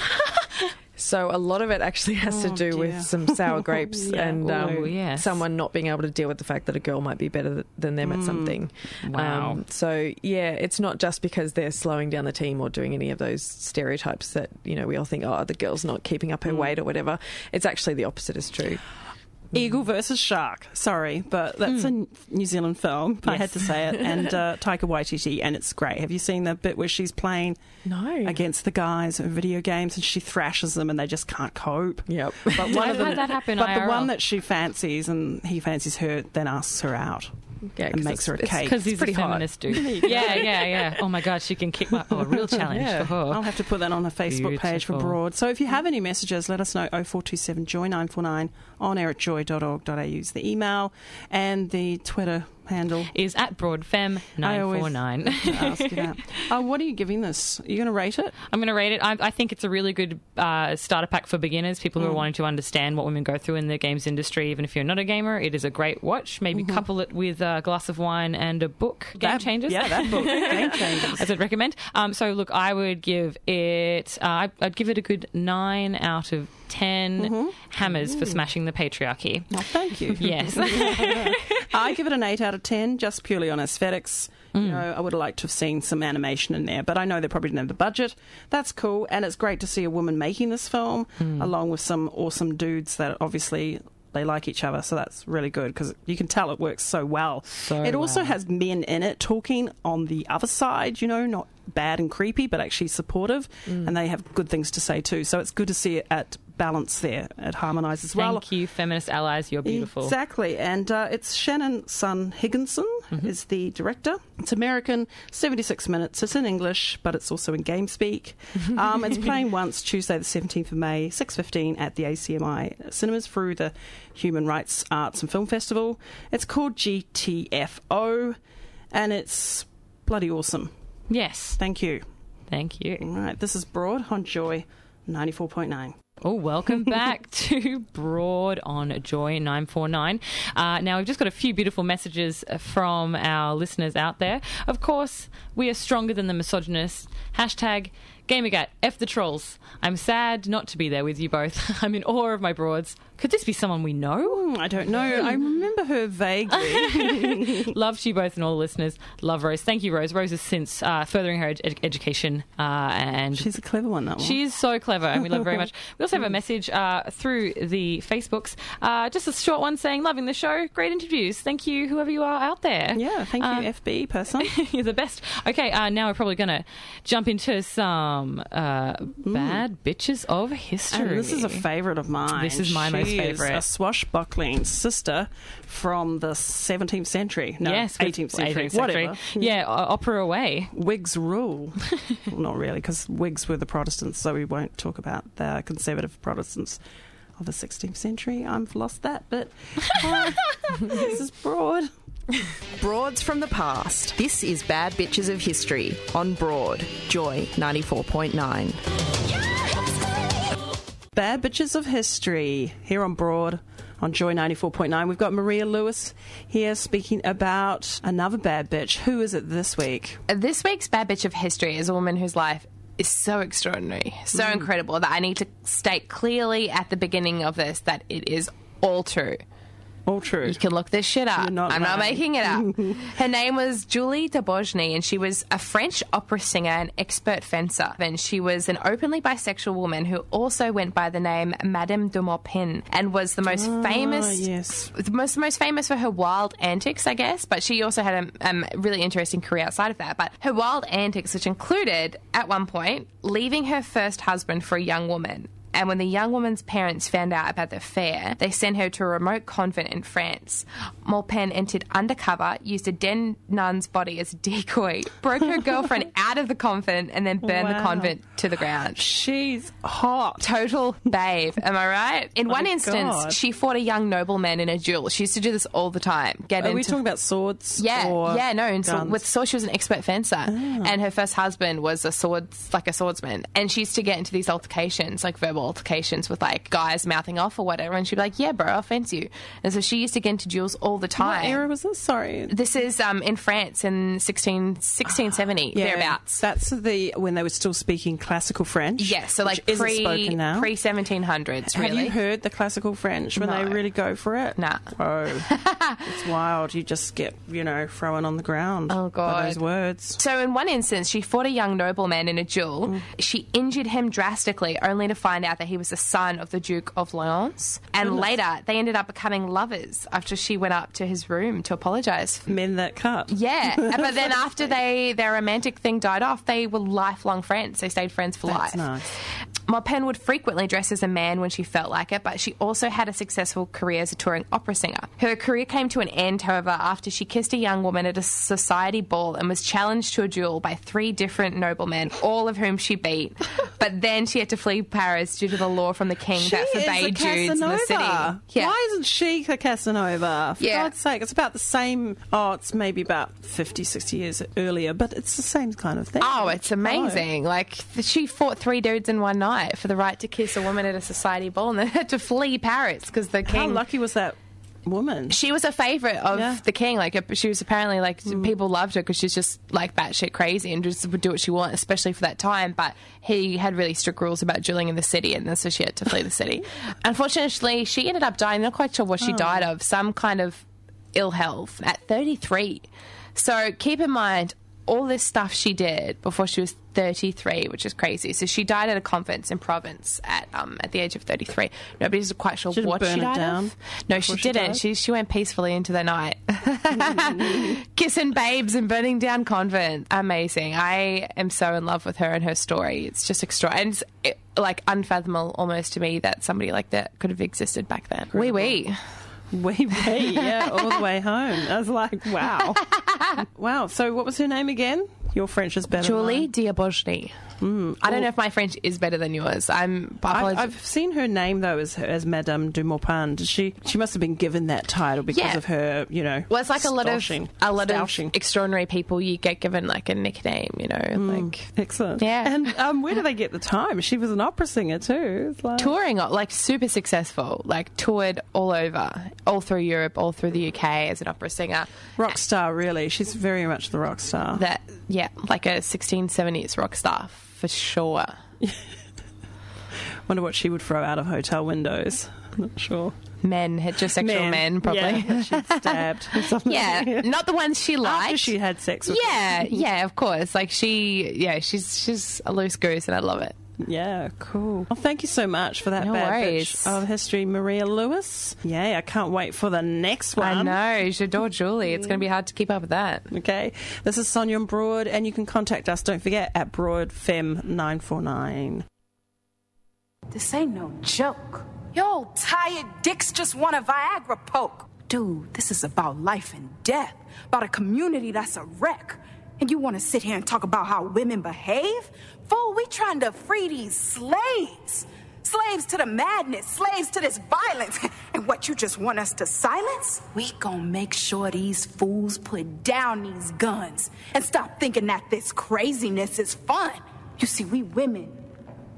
So a lot of it actually has to Oh, do dear. with some sour grapes Yeah. and um, Oh, yes. someone not being able to deal with the fact that a girl might be better th- than them at Mm. something. Wow. Um, so yeah, it's not just because they're slowing down the team or doing any of those stereotypes that, you know, we all think, oh, the girl's not keeping up her Mm. weight or whatever. It's actually the opposite is true. Eagle versus Shark. Sorry, but that's Mm. a New Zealand film. I Yes. had to say it. And uh, Taika Waititi, and it's great. Have you seen the bit where she's playing No. against the guys in video games and she thrashes them and they just can't cope? Yep. But one I've of them, had that happen But I R L. the one that she fancies and he fancies her, then asks her out Yeah, and 'cause makes her a it's- cake. because he's pretty a hot. feminist dude. There you go. Yeah, yeah, yeah. Oh my God, she can kick my oh, a real challenge. Yeah. Oh. I'll have to put that on a Facebook page for Beautiful. Broad. So if you have any messages, let us know. oh four two seven joy nine four nine on air at joy dot org dot a u is the email, and the Twitter handle Is at BroadFem nine four nine. ask you that. Oh, what are you giving this? Are you going to rate it? I'm going to rate it. I, I think it's a really good uh, starter pack for beginners, people who are Mm. wanting to understand what women go through in the games industry. Even if you're not a gamer, it is a great watch. Maybe Mhm. couple it with a glass of wine and a book. Game That- Changers. yeah, that book, Game Changers. As I'd recommend. Um, so, look, I would give it. Uh, I'd, I'd give it a good nine out of ten Mhm. hammers for Ooh. smashing the patriarchy. Well, thank you. Yes. I give it an eight out of ten, just purely on aesthetics. Mm. You know, I would have liked to have seen some animation in there, but I know they probably didn't have the budget. That's cool, and it's great to see a woman making this film, Mm. along with some awesome dudes that obviously they like each other, so that's really good because you can tell it works so well. So it also well. has men in it talking on the other side, you know, not bad and creepy, but actually supportive, Mm. and they have good things to say too. So it's good to see it at balance there. It harmonises well. Thank you, feminist allies. You're beautiful. Exactly, and uh, it's Shannon Sun Higginson Mm-hmm. is the director. It's American, seventy-six minutes. It's in English, but it's also in GameSpeak. Um, it's playing once Tuesday the seventeenth of May, six fifteen at the A C M I cinemas through the Human Rights Arts and Film Festival. It's called G T F O, and it's bloody awesome. Yes. Thank you. Thank you. All right, this is Broad on Joy ninety-four point nine. Oh, welcome back to Broad on Joy nine four nine. Uh, now, we've just got a few beautiful messages from our listeners out there. Of course, we are stronger than the misogynist. Hashtag Gamergat, F the trolls. I'm sad not to be there with you both. I'm in awe of my broads. Could this be someone we know? I don't know. I remember her vaguely. Love to you both and all the listeners. Love Rose. Thank you, Rose. Rose has since uh, furthering her ed- education. Uh, and She's a clever one, that one. She is so clever, and we love her very much. We also have a message uh, through the Facebooks. Uh, just a short one saying, loving the show. Great interviews. Thank you, whoever you are out there. Yeah, thank you, Uh, F B person. You're the best. Okay, uh, now we're probably going to jump into some uh, bad bitches of history. And this is a favourite of mine. This is my she most is favourite. a swashbuckling sister from the seventeenth century. No, Yes, with- eighteenth century. eighteenth century. Whatever. Yeah, o- opera away. Whigs rule. Well, not really, because Whigs were the Protestants, so we won't talk about the conservative Protestants of the sixteenth century. I've lost that bit. Uh, this is Broad. Broads from the past. This is Bad Bitches of History on Broad, Joy ninety-four point nine. Bad Bitches of History here on Broad on Joy ninety-four point nine. We've got Maria Lewis here speaking about another bad bitch. Who is it this week? This week's Bad Bitch of History is a woman whose life is so extraordinary, so mm. incredible that I need to state clearly at the beginning of this that it is all true. All true. You can look this shit up. Not I'm lying. not making it up. Her name was Julie de Bourgny, and she was a French opera singer and expert fencer. And she was an openly bisexual woman who also went by the name Madame de Maupin and was the most oh, famous. Yes. The most most famous for her wild antics, I guess. But she also had a um, really interesting career outside of that. But her wild antics, which included at one point leaving her first husband for a young woman. And when the young woman's parents found out about the affair, they sent her to a remote convent in France. Maupin entered undercover, used a dead nun's body as a decoy, broke her girlfriend out of the convent, and then burned wow. the convent to the ground. She's hot. Total babe, am I right? In My one instance, God. she fought a young nobleman in a duel. She used to do this all the time. Get Are into... we talking about swords? Yeah, or yeah, no. And so guns? with sword, she was an expert fencer, Oh. and her first husband was a swords, like a swordsman. And she used to get into these altercations, like verbal altercations with like guys mouthing off or whatever. And she'd be like, "Yeah, bro, I'll fence you." And so she used to get into duels all the time. What era was this? Sorry, this is um in France in sixteen, sixteen seventy yeah, thereabouts. That's the when they were still speaking classical French. Yeah, so like which pre isn't spoken now. pre seventeen hundreds. Really, have you heard the classical French when No. they really go for it? Nah. Oh, it's wild. You just get you know thrown on the ground. Oh God, by those words. So in one instance, she fought a young nobleman in a duel. Mm. She injured him drastically, only to find out that he was the son of the Duke of Lyons. And Goodness. later, they ended up becoming lovers after she went up to his room to apologise. Men that cut. Yeah, but then after they their romantic thing died off, they were lifelong friends. They stayed friends for That's life. nice. Maupin would frequently dress as a man when she felt like it, but she also had a successful career as a touring opera singer. Her career came to an end, however, after she kissed a young woman at a society ball and was challenged to a duel by three different noblemen, all of whom she beat. But then she had to flee Paris due to the law from the king She that is a forbade Jews in the city. Casanova. Yeah. Why isn't she a Casanova? For Yeah. God's sake, it's about the same. Oh, it's maybe about fifty, sixty years earlier, but it's the same kind of thing. Oh, it's amazing. Like, she fought three dudes in one night for the right to kiss a woman at a society ball and then had to flee Paris because the king... How lucky was that woman? She was a favourite of Yeah. the king. Like, she was apparently, like, people loved her because she's just, like, batshit crazy and just would do what she wanted, especially for that time. But he had really strict rules about dueling in the city, and so she had to flee the city. Unfortunately, she ended up dying. Not quite sure what she Oh. died of. Some kind of ill health at thirty-three. So keep in mind all this stuff she did before she was thirty-three, which is crazy. So she died at a convent in Provence at um at the age of thirty-three. Nobody's quite sure She didn't what burn she it died down of. No, she before she didn't. died? She she went peacefully into the night, kissing babes and burning down convent. Amazing. I am so in love with her and her story. It's just extra and it's, it, like unfathomable almost to me that somebody like that could have existed back then. Wee wee. Wee wee, yeah, all the way home. I was like, wow. Wow. So what was her name again? Your French is better Julie than de Bourgny. Mm. I don't know if my French is better than yours. I'm. I've, I've seen her name though as as Madame de Maupin. Did she? She must have been given that title because Yeah. of her, you know. Well, it's like a lot of stoushing. a lot Stoushing. of extraordinary people. You get given like a nickname, you know, Mm. like Excellent. Yeah. And um, where do they get the time? She was an opera singer too. It's like... touring, like super successful, like toured all over, all through Europe, all through the U K as an opera singer. Rock star, really. She's very much the rock star. That yeah, like a sixteen seventies rock star for sure. Wonder what she would throw out of hotel windows. Not sure. Men, heterosexual men, men probably. Yeah, she'd stabbed or something. Yeah, not the ones she liked. After she had sex with Yeah, them. yeah, of course. Like she, yeah, she's she's a loose goose, and I love it. Yeah, cool. Well, thank you so much for that No bad worries. bitch of history, Maria Lewis. Yeah, I can't wait for the next one. I know, J'adore Julie. It's going to be hard to keep up with that. Okay, this is Sonia and Broad, and you can contact us, don't forget, at BroadFem nine four nine. This ain't no joke. Yo, tired dicks just want a Viagra poke. Dude, this is about life and death, about a community that's a wreck. And you want to sit here and talk about how women behave? Fool, we trying to free these slaves. Slaves to the madness, slaves to this violence. And what, you just want us to silence? We gonna make sure these fools put down these guns and stop thinking that this craziness is fun. You see, we women,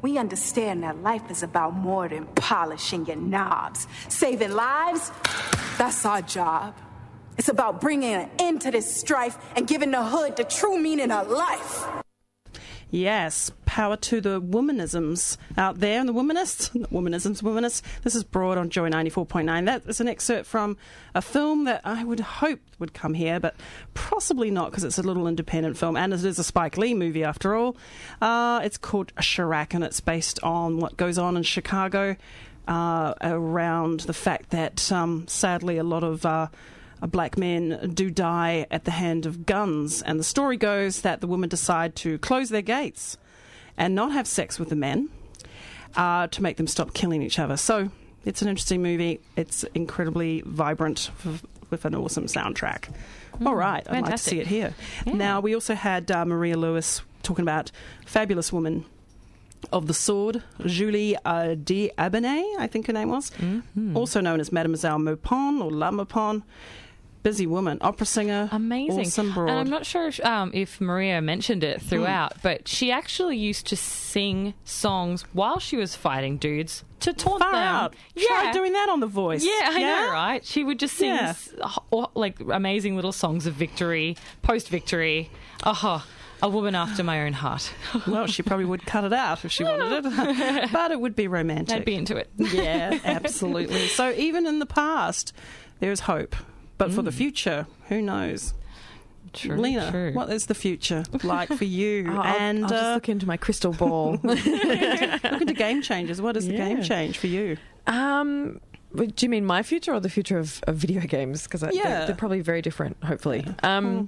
we understand that life is about more than polishing your knobs. Saving lives, that's our job. It's about bringing an end to this strife and giving the hood the true meaning of life. Yes, power to the womanisms out there and the womanists. Not womanisms, womanists. This is Broad on Joy ninety-four point nine. That is an excerpt from a film that I would hope would come here, but possibly not because it's a little independent film and it is a Spike Lee movie after all. Uh, it's called Chirac and it's based on what goes on in Chicago uh, around the fact that um, sadly a lot of... Uh, black men do die at the hand of guns, and the story goes that the women decide to close their gates and not have sex with the men uh, to make them stop killing each other. So it's an interesting movie. It's incredibly vibrant f- with an awesome soundtrack. Mm, All right, I'd fantastic. like to see it here. Yeah. Now, we also had uh, Maria Lewis talking about Fabulous Woman of the Sword, Julie uh, D'Abenay, I think her name was, mm-hmm. also known as Mademoiselle Maupin or La Maupin. Busy woman, opera singer, amazing. Awesome broad. And I'm not sure if, um, if Maria mentioned it throughout, mm. but she actually used to sing songs while she was fighting dudes to taunt Far them. Out. Yeah, try doing that on The Voice. Yeah, I yeah? know, right? She would just sing yeah. s- oh, like amazing little songs of victory, post-victory. Oh, a woman after my own heart. Well, she probably would cut it out if she wanted it, but it would be romantic. I'd be into it. Yeah, absolutely. So even in the past, there's hope. But mm. for the future, who knows? True, Lena, true. what is the future like for you? Oh, and I'll, I'll uh, just look into my crystal ball. look into game changers. What is the yeah. game change for you? Um, do you mean my future or the future of, of video games? Because yeah. they're, they're probably very different, hopefully. Um,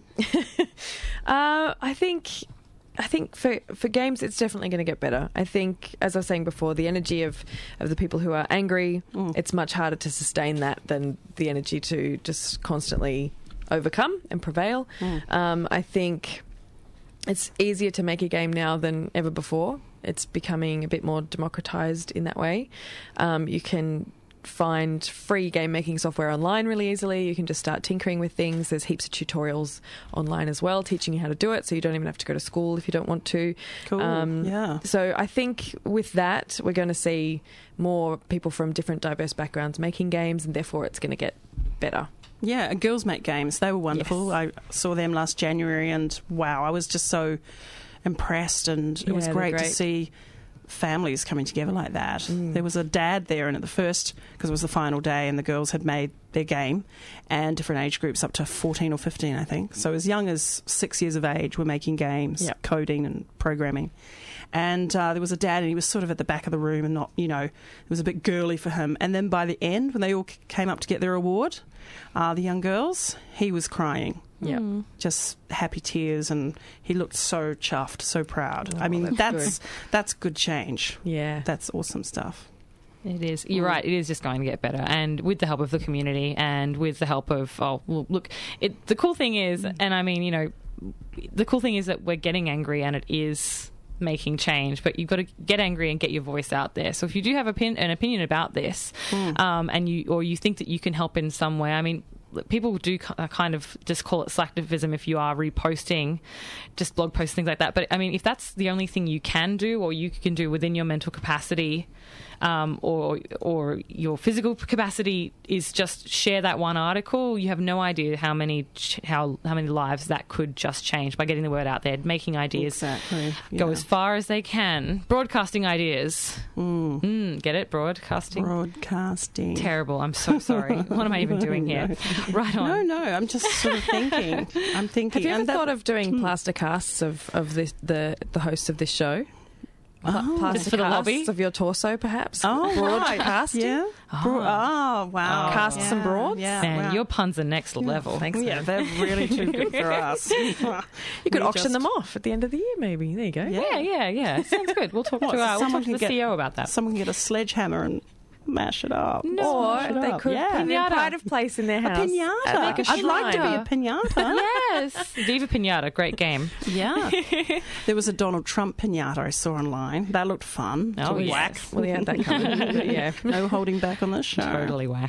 uh, I think... I think for for games, it's definitely going to get better. I think, as I was saying before, the energy of, of the people who are angry, mm. it's much harder to sustain that than the energy to just constantly overcome and prevail. Mm. Um, I think it's easier to make a game now than ever before. It's becoming a bit more democratized in that way. Um, you can find free game making software online really easily. You can just start tinkering with things. There's heaps of tutorials online as well teaching you how to do it, so you don't even have to go to school if you don't want to. Cool. Um, yeah. So I think with that we're going to see more people from different diverse backgrounds making games, and therefore it's going to get better. Yeah, and Girls Make Games, they were wonderful. Yes. I saw them last January and wow, I was just so impressed, and it Yeah, was they're great, to great. see families coming together like that. Mm. There was a dad there, and at the first, because it was the final day and the girls had made their game, and different age groups up to fourteen or fifteen, I think. So as young as six years of age were making games, Yep. coding and programming. And uh, there was a dad, and he was sort of at the back of the room and not, you know, it was a bit girly for him. And then by the end, when they all c- came up to get their award, uh, the young girls, he was crying. Yeah, Mm. Just happy tears, and he looked so chuffed, so proud. Oh, I mean, that's that's good. that's good change. Yeah, That's awesome stuff. It is. You're right. It is just going to get better, and with the help of the community, and with the help of oh, well, look. It, the cool thing is, and I mean, you know, the cool thing is that we're getting angry, and it is making change. But you've got to get angry and get your voice out there. So if you do have a pin, an opinion about this, Mm. um, and you or you think that you can help in some way, I mean. People do kind of just call it slacktivism if you are reposting just blog posts, things like that. But I mean, if that's the only thing you can do or you can do within your mental capacity um, or or your physical capacity is just share that one article, you have no idea how many ch- how how many lives that could just change by getting the word out there, making ideas Exactly. go Yeah. as far as they can. Broadcasting ideas. Mm. Mm, get it? Broadcasting. Broadcasting. Terrible. I'm so sorry. What am I even doing here? Right on. No, no, I'm just sort of thinking. I'm thinking. have you ever and that- thought of doing plaster casts of, of this, the the hosts of this show? Pla- Oh. plaster Just for the casts lobby? of your torso, perhaps. Oh, right. Broadcasting. Yeah. Bro- oh, wow. Casts and Yeah, broads? Yeah, Man, wow. your puns are next level. Thanks. Yeah, man. they're really too good for us. You could We auction just- them off at the end of the year, maybe. There you go. Yeah, yeah, yeah. Sounds good. We'll talk What, to, uh, we'll someone talk to the can get- C E O about that. Someone can get a sledgehammer and mash it up. Or Smash it they up. could Yeah. pin their Pinata. pride of place in their A house. pinata. and make a I'd like to be a shrine. pinata. Yes. Viva Pinata, great game. Yeah. There was a Donald Trump pinata I saw online. That looked fun. Oh, to yes. whack. Well, he had that covered. But yeah. No holding back on this show. Totally whack.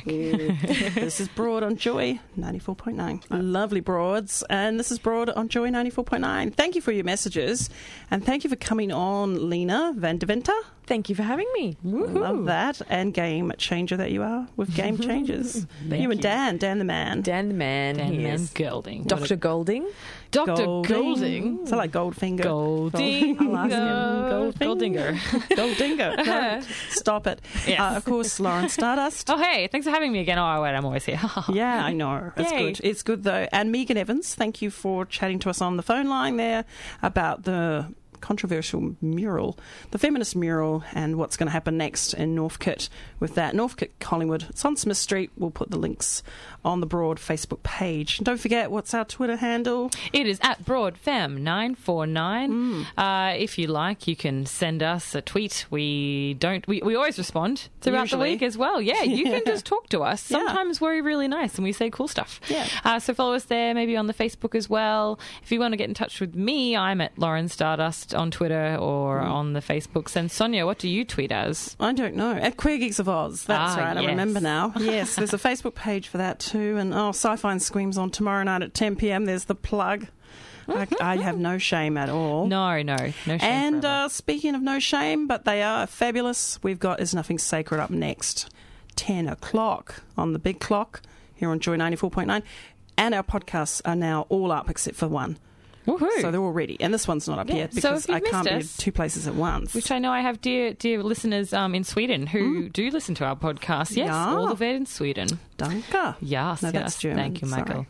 This is Broad on Joy ninety-four point nine. Lovely Broads. And this is Broad on Joy ninety-four point nine. Thank you for your messages. And thank you for coming on, Lena Van Deventer. Thank you for having me. Love that. And game changer that you are with Game Changers. you and you. Dan, Dan the man. Dan the man. Dan he the man is. Golding. Doctor Golding. Doctor Golding. So like Goldfinger. Golding. I'll ask him. Goldfinger. Goldingo. No, stop it. Yes. Uh, of course, Lauren Stardust. Oh, hey, thanks for having me again. Oh, wait, I'm always here. Yeah, I know. It's Yay. good. It's good, though. And Megan Evans, thank you for chatting to us on the phone line there about the controversial mural, the feminist mural, and what's going to happen next in Northcote with that. Northcote Collingwood. It's on Smith Street. We'll put the links on the Broad Facebook page. And don't forget, what's our Twitter handle? It is at BroadFem nine four nine. Mm. Uh, if you like, you can send us a tweet. We don't. We, we always respond throughout Usually. the week as well. Yeah, you can just talk to us. Yeah. Sometimes we're really nice and we say cool stuff. Yeah. Uh, so follow us there, maybe on the Facebook as well. If you want to get in touch with me, I'm at Lauren Stardust on Twitter or Mm. on the Facebooks. And Sonia, what do you tweet as? I don't know. At Queer Geeks of Oz. That's Ah, right. I yes. remember now. Yes, there's a Facebook page for that too. And oh, Sci-Fi and Screams on tomorrow night at ten p.m. There's the plug. I, I have no shame at all. No, no, no shame. And forever. uh, speaking of no shame, but they are fabulous, we've got Is Nothing Sacred up next. ten o'clock on the big clock here on Joy ninety-four point nine. And our podcasts are now all up except for one. Woohoo. So they're all ready. And this one's not up Yeah, yet so because if you've I can't missed be us- in two places at once. Which I know I have dear dear listeners um, in Sweden who do listen to our podcast. Yes, Ja. all of it in Sweden. Danke. Yes, No, yes. that's German. Thank you, Michael.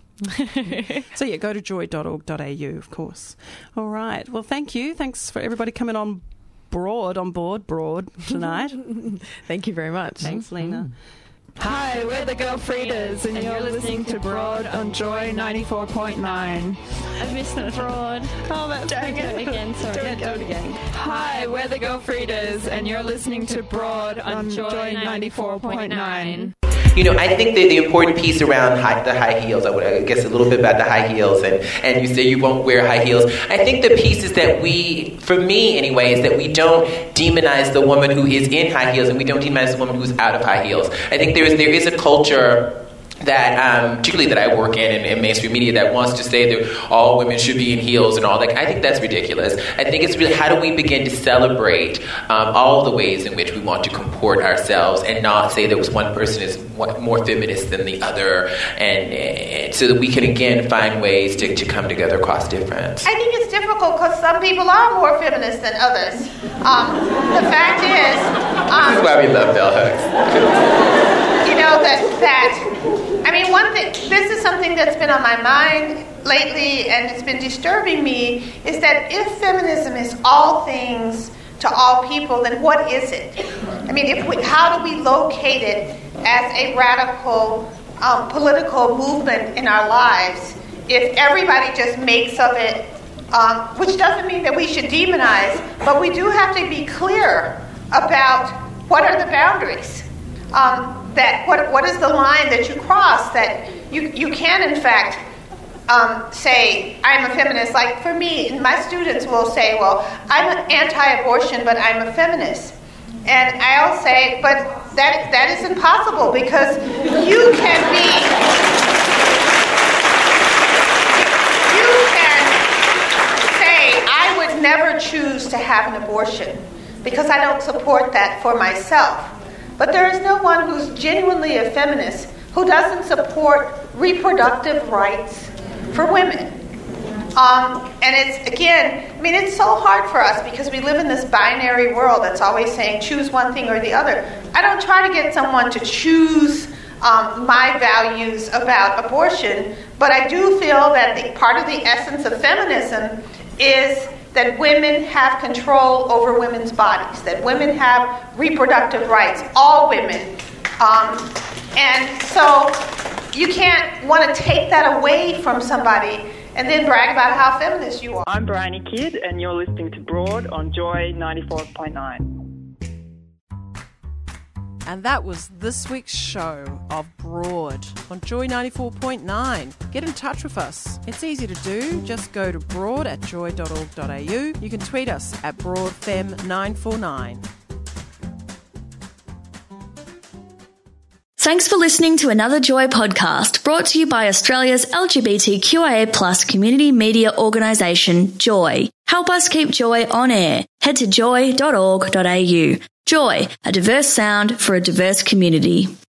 So yeah, go to joy dot org dot a u, of course. All right. Well, thank you. Thanks for everybody coming on broad, on board, broad tonight. Thank you very much. Thanks, Lena. Hi, we're the Girlfrieders, and you're listening to Broad on Joy ninety-four point nine. I missed the Broad. Oh, that's Dang it. Do it again, sorry. Do it, do it again. Hi, we're the Girlfrieders, and you're listening to Broad on Joy ninety-four point nine. You know, I think that the important piece around high, the high heels, I would I guess a little bit about the high heels, and, and you say you won't wear high heels. I think the piece is that we, for me anyway, is that we don't demonize the woman who is in high heels, and we don't demonize the woman who's out of high heels. I think there is there is a culture that, um, particularly that I work in, in, in mainstream media, that wants to say that all women should be in heels and all that. I think that's ridiculous. I think it's really, how do we begin to celebrate um, all the ways in which we want to comport ourselves and not say that one person is more feminist than the other, and, and so that we can, again, find ways to, to come together across difference. I think it's difficult because some people are more feminist than others. Um, the fact is... Um, this is why we love bell hugs. You know, that, that, I mean, one thing, this is something that's been on my mind lately and it's been disturbing me, is that if feminism is all things to all people, then what is it? I mean, if we, how do we locate it as a radical um, political movement in our lives if everybody just makes of it, um, which doesn't mean that we should demonize, but we do have to be clear about what are the boundaries. Um, that what what is the line that you cross that you, you can in fact um, say I'm a feminist. Like for me, my students will say, well, I'm anti-abortion, but I'm a feminist. And I'll say, but that that is impossible because you can be, you can say, I would never choose to have an abortion because I don't support that for myself. But there is no one who's genuinely a feminist who doesn't support reproductive rights for women. Um, and it's, again, I mean, it's so hard for us because we live in this binary world that's always saying choose one thing or the other. I don't try to get someone to choose um, my values about abortion, but I do feel that the, part of the essence of feminism is that women have control over women's bodies, that women have reproductive rights, all women. Um, and so you can't want to take that away from somebody and then brag about how feminist you are. I'm Bryony Kidd, and you're listening to Broad on Joy ninety-four point nine. And that was this week's show of Broad on Joy ninety-four point nine. Get in touch with us. It's easy to do. Just go to broad at joy dot org dot a u. You can tweet us at broad fem nine four nine. Thanks for listening to another Joy podcast brought to you by Australia's L G B T Q I A plus community media organisation, Joy. Help us keep Joy on air. Head head to joy dot org dot a u. Joy, a diverse sound for a diverse community.